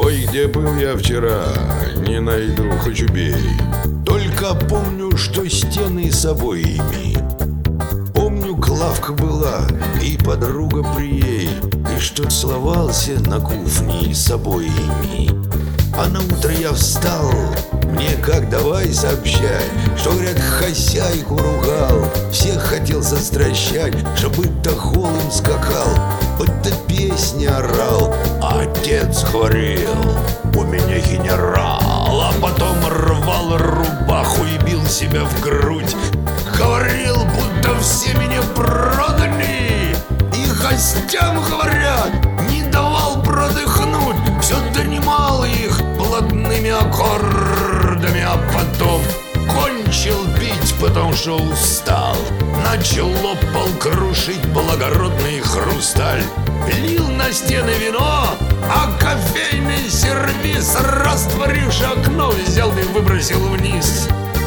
Ой, где был я вчера, не найду, хоть убей. Только помню, что стены с обоями. Помню, Клавка была и подруга при ей, и что целовался на кухне с обоями. А на утро я встал, мне как давай сообщай, что, говорят, хозяйку ругал, всех хотел застращать, что будто голым скакал, будто песни орал. А отец говорил: у меня генерал. А потом рвал рубаху и бил себя в грудь. Говорил, будто все меня продали. И гостям, говорят, не давал продыхнуть, все донимал их блатными аккордами. А потом кончил пить, потому что устал. Начал лопал крушить благородный хрусталь. Лил на стены вино, а кофейный сервиз, растворивший окно, взял и выбросил вниз.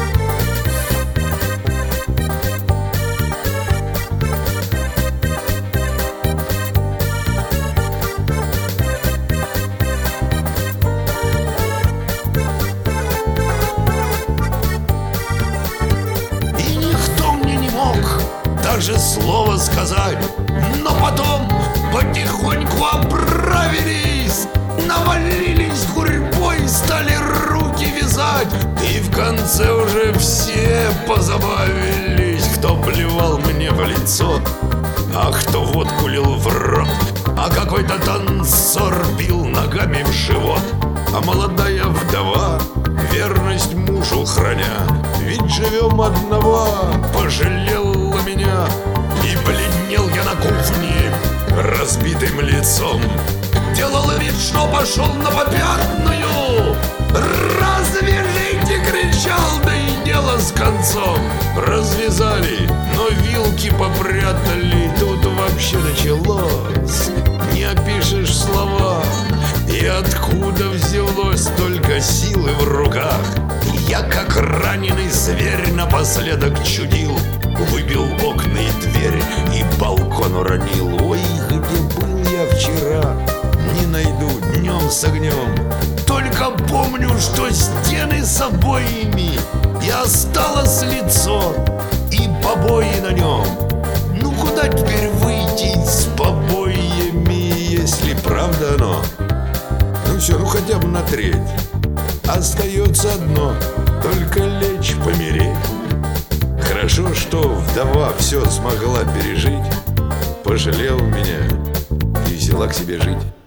И никто мне не мог даже слова сказать. Но потом потихоньку оправились, навалились гурьбой, стали руки вязать. И в конце уже все позабавились, кто плевал мне в лицо, а кто водку лил в рот, а какой-то танцор бил ногами в живот. А молодая вдова, верность мужу храня, ведь живем одного, пожалела меня. И бледнел я на кухне разбитым лицом, делал вид, что пошел на попятную. «Развяжите!» — кричал, да и дело с концом. Развязали, но вилки попрятали. Тут вообще началось, не опишешь слова. И откуда взялось столько силы в руках? Я, как раненый зверь, напоследок чудил, выбил окна и дверь, и балкон уронил. Ой, где был я вчера, не найду днем с огнем. Только помню, что стены с обоями, и осталось лицо, и побои на нем. Ну куда теперь выйти с побоями, если правда оно? Ну все, ну хотя бы на треть. Остается одно, только лечь помереть. Хорошо, что вдова все смогла пережить, пожалела меня и взяла к себе жить.